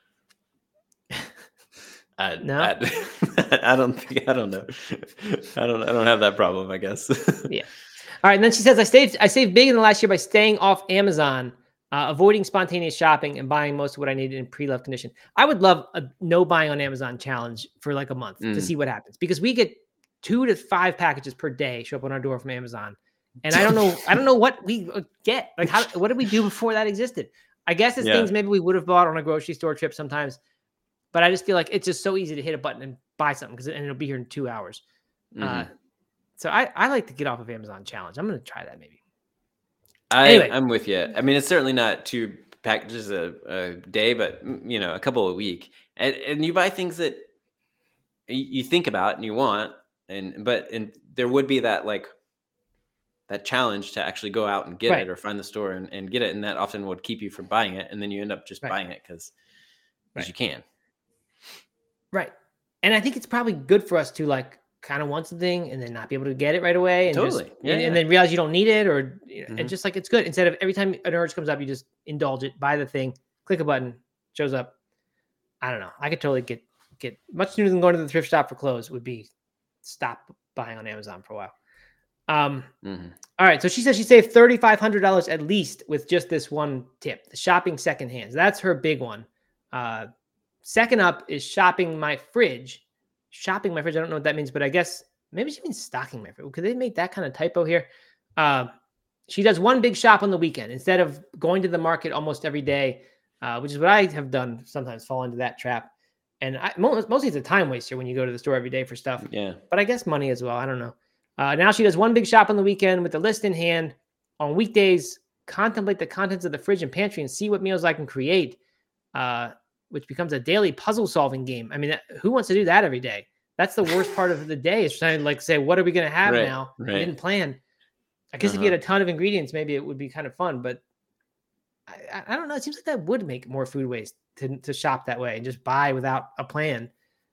No, I don't know. I don't have that problem, I guess. Yeah. All right. And then she says, I saved big in the last year by staying off Amazon, avoiding spontaneous shopping, and buying most of what I needed in pre-loved condition. I would love a no buying on Amazon challenge for like a month to see what happens, because we get 2 to 5 packages per day show up on our door from Amazon. And I don't know what we get. Like, what did we do before that existed? I guess it's things maybe we would have bought on a grocery store trip sometimes, but I just feel like it's just so easy to hit a button and buy something and it'll be here in 2 hours. So I like to get off of Amazon challenge. I'm going to try that maybe. Anyway. I'm with you. I mean, it's certainly not 2 packages a day, but a couple a week. And you buy things that you think about and you want, and there would be that, like, that challenge to actually go out and get it, or find the store and get it, and that often would keep you from buying it, and then you end up just buying it because you can. Right. And I think it's probably good for us to, like, kind of want something and then not be able to get it right away, and and then realize you don't need it, or and just like, it's good, instead of every time an urge comes up, you just indulge it, buy the thing, click a button, shows up. I don't know. I could totally get much sooner than going to the thrift shop for clothes would be stop buying on Amazon for a while. All right. So she says she saved $3,500 at least with just this one tip: the shopping secondhand. That's her big one. Second up is shopping my fridge. Shopping my fridge. I don't know what that means, but I guess maybe she means stocking my fridge. Could they make that kind of typo here? She does one big shop on the weekend instead of going to the market almost every day, which is what I have done. Sometimes fall into that trap. And mostly it's a time waster when you go to the store every day for stuff. Yeah. But I guess money as well. I don't know. Now she does one big shop on the weekend with the list in hand. On weekdays, contemplate the contents of the fridge and pantry and see what meals I can create, which becomes a daily puzzle solving game. I mean, who wants to do that every day? That's the worst part of the day, is trying to, like, say, what are we going to have now? We didn't plan. I guess if you had a ton of ingredients, maybe it would be kind of fun, but I don't know. It seems like that would make more food waste to shop that way and just buy without a plan.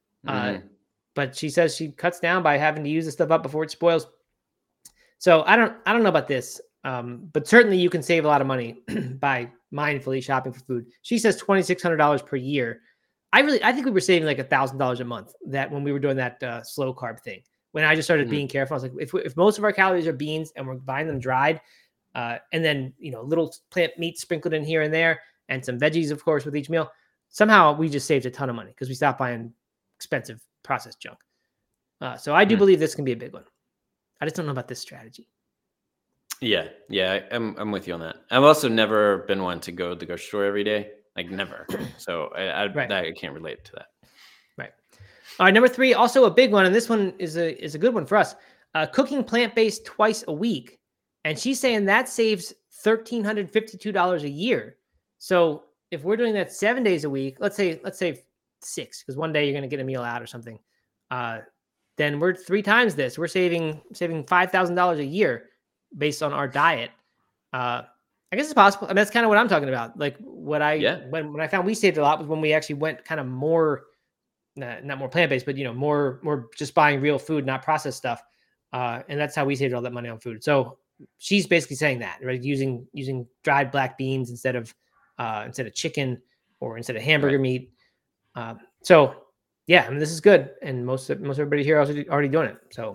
But she says she cuts down by having to use the stuff up before it spoils. So I don't know about this, but certainly you can save a lot of money by mindfully shopping for food. She says $2,600 per year. I think we were saving like $1,000 a month that when we were doing that slow carb thing. When I just started being careful, I was like, if most of our calories are beans and we're buying them dried, and then little plant meat sprinkled in here and there, and some veggies, of course, with each meal, somehow we just saved a ton of money because we stopped buying expensive processed junk. So I do believe this can be a big one. I just don't know about this strategy. Yeah, I'm with you on that. I've also never been one to go to the grocery store every day, like never. So I can't relate to that. Right. All right, number 3, also a big one, and this one is a good one for us. Cooking plant-based twice a week, and she's saying that saves $1,352 a year. So if we're doing that 7 days a week, let's say 6, because one day you're going to get a meal out or something. Then we're 3 times this. We're saving $5,000 a year based on our diet. I guess it's possible. I mean, that's kind of what I'm talking about. Like when I found we saved a lot was when we actually went kind of more, not more plant-based, but more just buying real food, not processed stuff. And that's how we saved all that money on food. So she's basically saying that, right? Using dried black beans instead of chicken or instead of hamburger meat. So yeah, I mean, this is good, and most everybody here is already doing it. So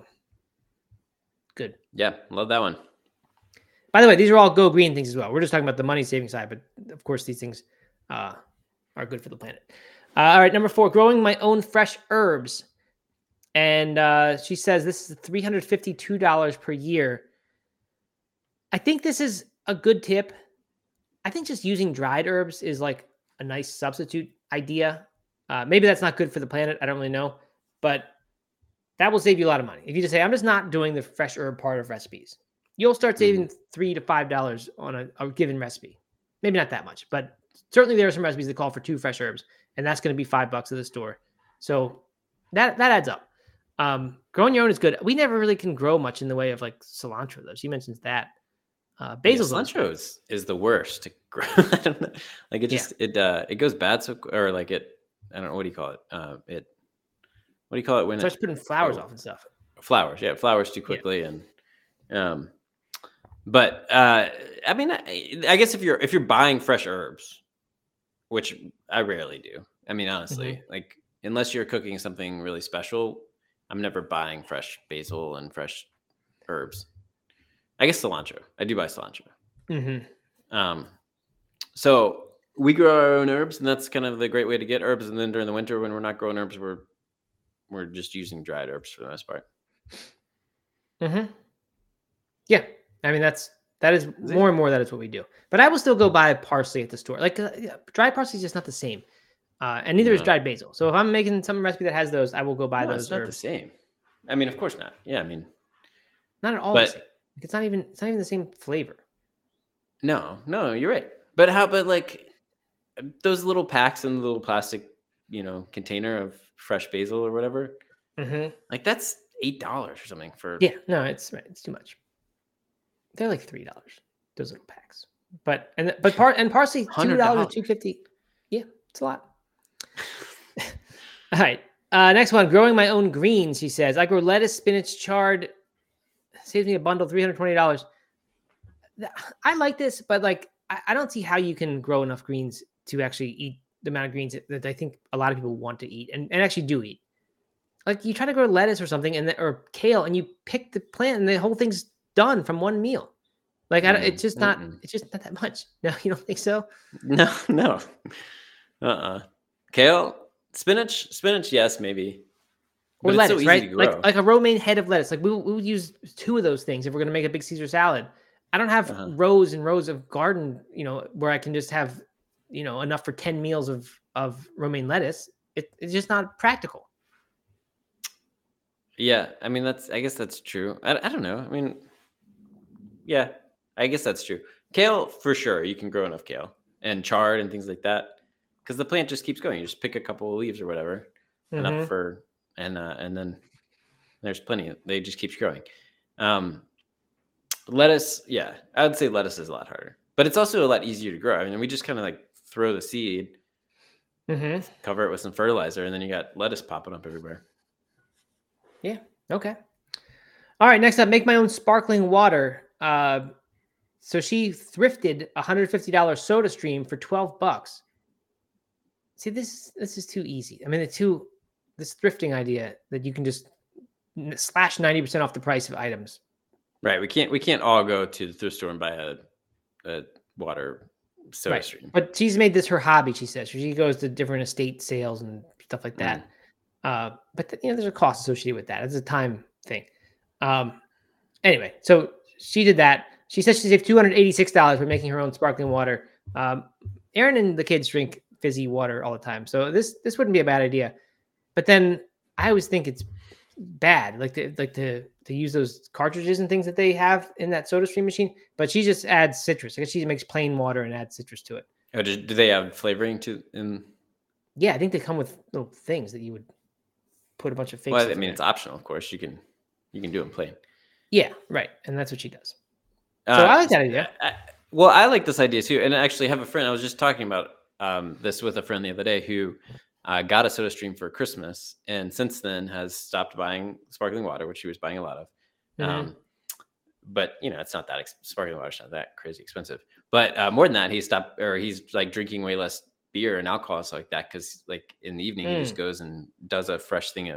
good. Yeah, love that one. By the way, these are all Go Green things as well. We're just talking about the money saving side, but of course these things are good for the planet. All right, number 4, growing my own fresh herbs. And she says this is $352 per year. I think this is a good tip. I think just using dried herbs is like a nice substitute idea. Maybe that's not good for the planet. I don't really know. But that will save you a lot of money. If you just say, I'm just not doing the fresh herb part of recipes, you'll start saving $3 to $5 on a given recipe. Maybe not that much, but certainly there are some recipes that call for 2 fresh herbs, and that's going to be $5 at the store. So that adds up. Growing your own is good. We never really can grow much in the way of like cilantro, though. She mentions that. Basil cilantro is the worst to grow. I don't know. Like it goes bad or like it. I don't know, what do you call it? What do you call it when it starts putting flowers off and stuff? Flowers, yeah, flowers too quickly, and but I mean, I guess if you're buying fresh herbs, which I rarely do. I mean, honestly, like unless you're cooking something really special, I'm never buying fresh basil and fresh herbs. I guess cilantro. I do buy cilantro. So we grow our own herbs, and that's kind of the great way to get herbs. And then during the winter, when we're not growing herbs, we're just using dried herbs for the most part. Yeah, I mean that is more and more that is what we do. But I will still go buy parsley at the store. Like dried parsley is just not the same, and neither is dried basil. So if I'm making some recipe that has those, I will go buy those. It's not the same. I mean, of course not. Yeah, I mean, not at all. The same. It's not even the same flavor. No, you're right. But how about like those little packs in the little plastic, container of fresh basil or whatever? Like that's $8 or something for. Yeah, no, it's too much. They're like $3, those little packs. But parsley $2, $2.50. Yeah, it's a lot. All right. Next one, growing my own greens, she says. I grow lettuce, spinach, chard. Saves me a bundle, $320. I like this, but like I don't see how you can grow enough greens to actually eat the amount of greens that I think a lot of people want to eat and actually do eat. Like you try to grow lettuce or something or kale, and you pick the plant, and the whole thing's done from one meal. Like it's just not that much. No, you don't think so? No. Kale, spinach, yes, maybe. Or but lettuce, so right? Like a romaine head of lettuce. Like we would use 2 of those things if we're going to make a big Caesar salad. I don't have rows and rows of garden, where I can just have, enough for 10 meals of romaine lettuce. It's just not practical. Yeah, I mean I guess that's true. I don't know. I mean, yeah, I guess that's true. Kale for sure, you can grow enough kale and chard and things like that because the plant just keeps going. You just pick a couple of leaves or whatever, enough for. And then there's plenty. They just keeps growing. Lettuce, yeah, I would say lettuce is a lot harder, but it's also a lot easier to grow. I mean, we just kind of like throw the seed, cover it with some fertilizer, and then you got lettuce popping up everywhere. Yeah. Okay. All right. Next up, make my own sparkling water. So she thrifted $150 Soda Stream for $12. See, this is too easy. I mean, this thrifting idea that you can just slash 90% off the price of items. Right. We can't all go to the thrift store and buy a water Soda Stream. But she's made this her hobby, she says. She goes to different estate sales and stuff like that. But there's a cost associated with that. It's a time thing. Anyway, so she did that. She says she saved $286 by making her own sparkling water. Aaron and the kids drink fizzy water all the time, so this wouldn't be a bad idea. But then I always think it's bad, to use those cartridges and things that they have in that SodaStream machine. But she just adds citrus. I guess she makes plain water and adds citrus to it. Oh, do they have flavoring to in? Yeah, I think they come with little things that you would put a bunch of fake. Well, I mean, it's optional, of course. You can do it plain. Yeah, right, and that's what she does. So I like that idea. I like this idea too, and I actually have a friend. I was just talking about this with a friend the other day who got a SodaStream for Christmas, and since then has stopped buying sparkling water, which she was buying a lot of. Mm-hmm. But it's not that sparkling water's not that crazy expensive. But more than that, he's like drinking way less beer and alcohol stuff like that, because like in the evening he just goes and does a fresh thing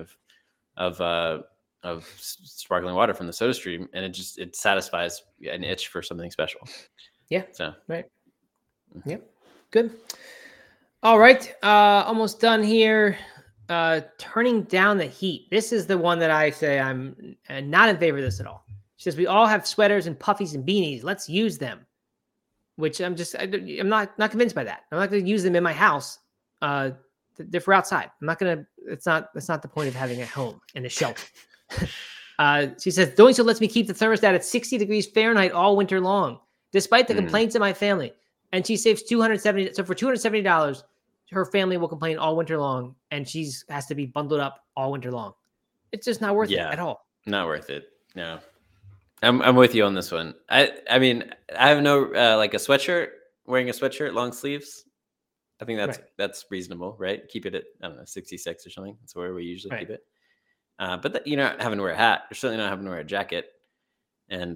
of sparkling water from the SodaStream, and it satisfies an itch for something special. Yeah. So right. Yep. Good. All right. Almost done here. Turning down the heat. This is the one that I say I'm not in favor of this at all. She says we all have sweaters and puffies and beanies. Let's use them. Which I'm not convinced by that. I'm not going to use them in my house. They're for outside. I'm not going to. That's not the point of having a home and a shelter. She says doing so lets me keep the thermostat at 60 degrees Fahrenheit all winter long, despite the complaints of my family. And she saves $270. So for $270, her family will complain all winter long, and she has to be bundled up all winter long. It's just not worth it at all. Not worth it. No, I'm with you on this one. I mean, I have no like a sweatshirt. Wearing a sweatshirt, long sleeves. I think that's reasonable, right? Keep it at 66 or something. That's where we usually keep it. But you're not having to wear a hat. You're certainly not having to wear a jacket. And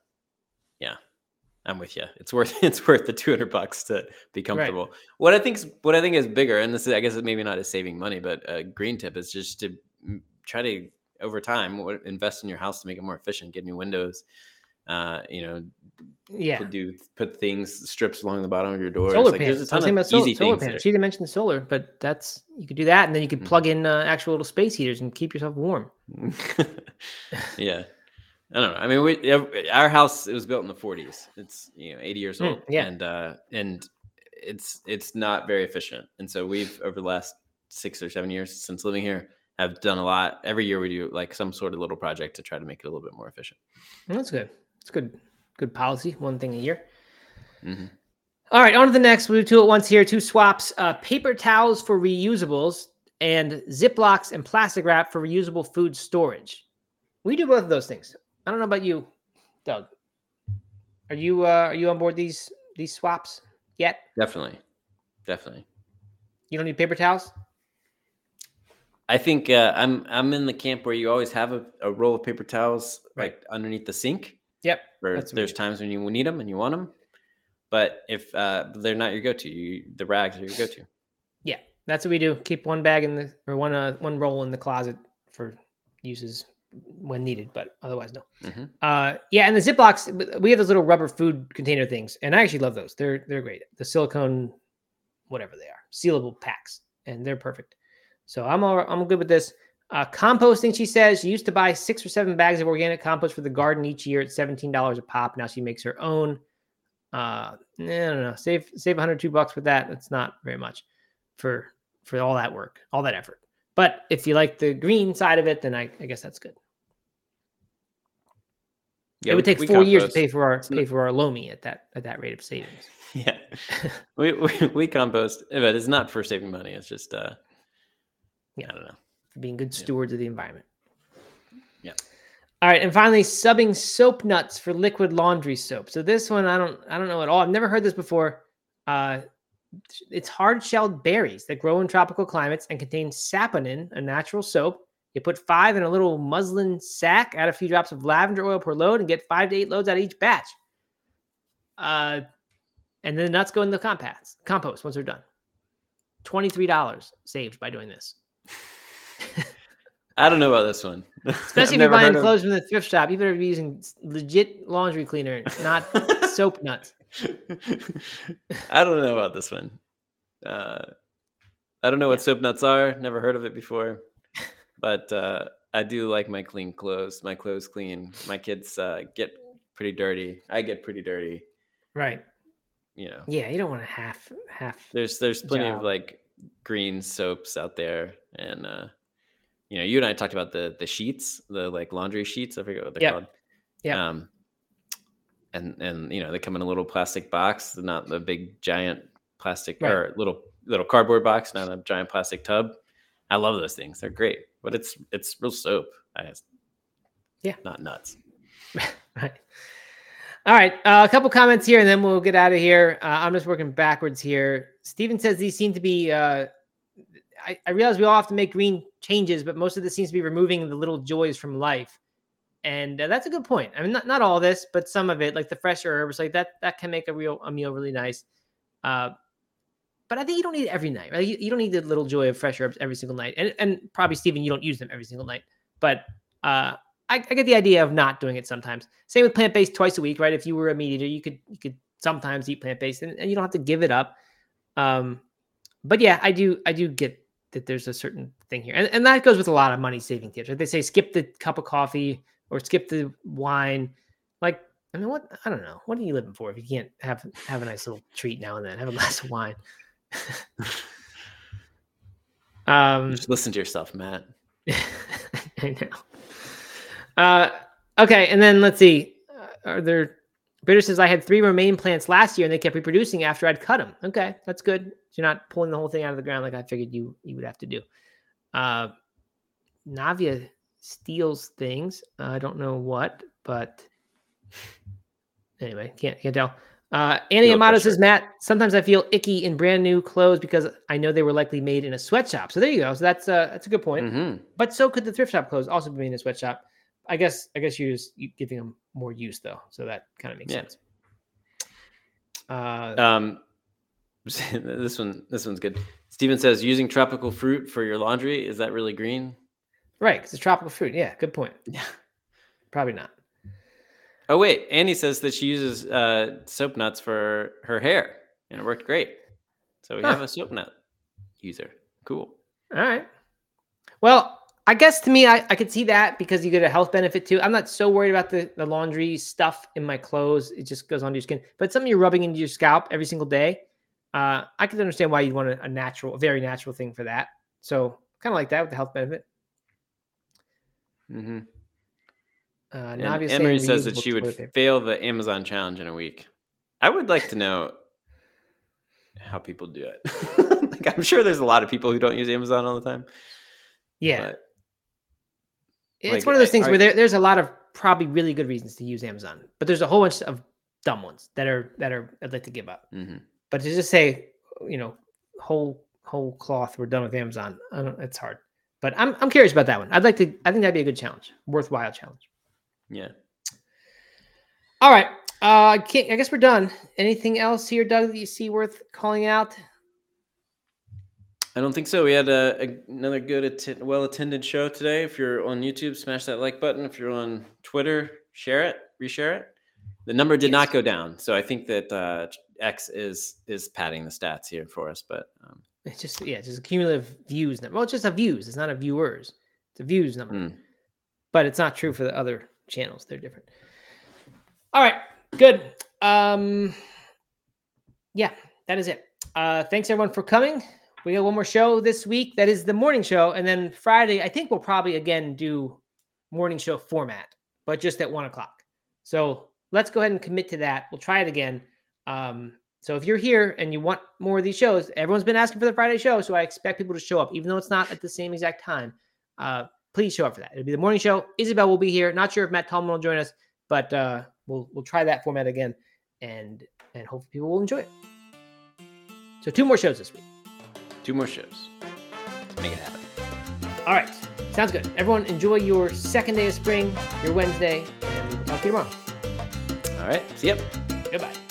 I'm with you. It's worth the $200 to be comfortable. Right. What I think is bigger, and this is, I guess, maybe not as saving money, but a green tip is just to try to over time invest in your house to make it more efficient. Get new windows. Put strips along the bottom of your door. Solar panels. There's a ton of easy things. She didn't mention solar, but you could do that, and then you could plug in actual little space heaters and keep yourself warm. Yeah. I don't know. I mean, our house, it was built in the 40s. It's 80 years old, and it's not very efficient. And so we've, over the last 6 or 7 years since living here, have done a lot. Every year we do like some sort of little project to try to make it a little bit more efficient. That's good. It's good policy. One thing a year. Mm-hmm. All right, on to the next. We'll do two at once here. Two swaps: paper towels for reusables and Ziplocs and plastic wrap for reusable food storage. We do both of those things. I don't know about you, Doug. Are you on board these swaps yet? Definitely. You don't need paper towels? I think I'm in the camp where you always have a roll of paper towels like underneath the sink. Yep. There's times when you need them and you want them, but if they're not your go-to, the rags are your go-to. Yeah, that's what we do. Keep one bag one roll in the closet for uses when needed, but otherwise no. Mm-hmm. And the Ziplocs, we have those little rubber food container things, and I actually love those. They're great. The silicone, whatever they are, sealable packs, and they're perfect. So I'm good with this. Composting, she says she used to buy 6 or 7 bags of organic compost for the garden each year at $17 a pop. Now she makes her own. I don't know. Save $102 with that. That's not very much for all that work, all that effort. But if you like the green side of it, then I guess that's good. Yeah, it would take 4 years to pay for our Lomi at that rate of savings. Yeah, we compost, but it's not for saving money. It's just I don't know, for being good stewards of the environment. Yeah. All right, and finally, subbing soap nuts for liquid laundry soap. So this one I don't know at all. I've never heard this before. It's hard-shelled berries that grow in tropical climates and contain saponin, a natural soap. You put 5 in a little muslin sack, add a few drops of lavender oil per load, and get 5 to 8 loads out of each batch. And then the nuts go in the compost once they're done. $23 saved by doing this. I don't know about this one. Especially if you're buying clothes from the thrift shop, you better be using legit laundry cleaner, not soap nuts. I don't know about this one. I don't know what soap nuts are. Never heard of it before. But I do like my clean clothes. My clothes clean. My kids get pretty dirty. I get pretty dirty. Right. Yeah, you don't want to half. There's plenty of like green soaps out there, and you and I talked about the sheets, the like laundry sheets. I forget what they're called. Yeah. And they come in a little plastic box, not the big giant plastic or little cardboard box, not a giant plastic tub. I love those things. They're great, but it's real soap. Not nuts. Right. All right. A couple comments here, and then we'll get out of here. I'm just working backwards here. Steven says these seem to be. I realize we all have to make green changes, but most of this seems to be removing the little joys from life. And that's a good point. I mean, not all this, but some of it, like the fresh herbs, like that can make a meal really nice. But I think you don't need it every night, right? You don't need the little joy of fresh herbs every single night. And probably, Steven, you don't use them every single night. But I get the idea of not doing it sometimes. Same with plant-based twice a week, right? If you were a meat eater, you could sometimes eat plant-based, and you don't have to give it up. But yeah, I do get that there's a certain thing here. And that goes with a lot of money-saving tips, right? They say skip the cup of coffee or skip the wine. Like, I mean, I don't know. What are you living for if you can't have a nice little treat now and then? Have a glass of wine. Just listen to yourself, Matt. I know. Okay, and then let's see. Bitter says, I had 3 romaine plants last year and they kept reproducing after I'd cut them. Okay, that's good. You're not pulling the whole thing out of the ground like I figured you would have to do. Navia steals things. I don't know what, but anyway, can't tell. Annie Amato says, Matt, sometimes I feel icky in brand new clothes because I know they were likely made in a sweatshop. So there you go. So that's a good point. Mm-hmm. But so could the thrift shop clothes also be made in a sweatshop. I guess you're just giving them more use though. So that kind of makes sense. This one's good. Steven says, using tropical fruit for your laundry, is that really green? Right, because it's tropical fruit. Yeah, good point. Yeah. Probably not. Oh, wait. Annie says that she uses soap nuts for her hair, and it worked great. So we have a soap nut user. Cool. All right. Well, I guess to me, I could see that because you get a health benefit too. I'm not so worried about the laundry stuff in my clothes. It just goes onto your skin. But something you're rubbing into your scalp every single day, I can understand why you'd want a very natural thing for that. So kind of like that with the health benefit. Mm-hmm. Emery says that she would fail the Amazon challenge in a week. I would like to know how people do it. Like, I'm sure there's a lot of people who don't use Amazon all the time. Yeah. But, it's one of those things where there's a lot of probably really good reasons to use Amazon, but there's a whole bunch of dumb ones that I'd like to give up. Mm-hmm. But to just say, whole cloth, we're done with Amazon. It's hard. But I'm curious about that one. I think that'd be a good challenge, worthwhile challenge. Yeah. All right. I guess we're done. Anything else here, Doug, that you see worth calling out? I don't think so. We had another good, well-attended show today. If you're on YouTube, smash that like button. If you're on Twitter, share it, reshare it. The number did not go down, so I think that X is padding the stats here for us. But it's just a cumulative views number. Well, it's just a views. It's not a viewers. It's a views number. But it's not true for the other channels. They're different. All right, good. Yeah, that is it. Thanks everyone for coming. We got one more show this week. That is the morning show. And then Friday, I think we'll probably again do morning show format, but just at 1:00. So let's go ahead and commit to that. We'll try it again. So if you're here and you want more of these shows, everyone's been asking for the Friday show. So I expect people to show up, even though it's not at the same exact time. Please show up for that. It'll be the morning show. Isabel will be here. Not sure if Matt Tallman will join us, but we'll try that format again, and hopefully people will enjoy it. So 2 more shows this week. 2 more shows. Let's make it happen. All right. Sounds good. Everyone enjoy your second day of spring, your Wednesday, and we'll talk to you tomorrow. All right. See ya. Goodbye.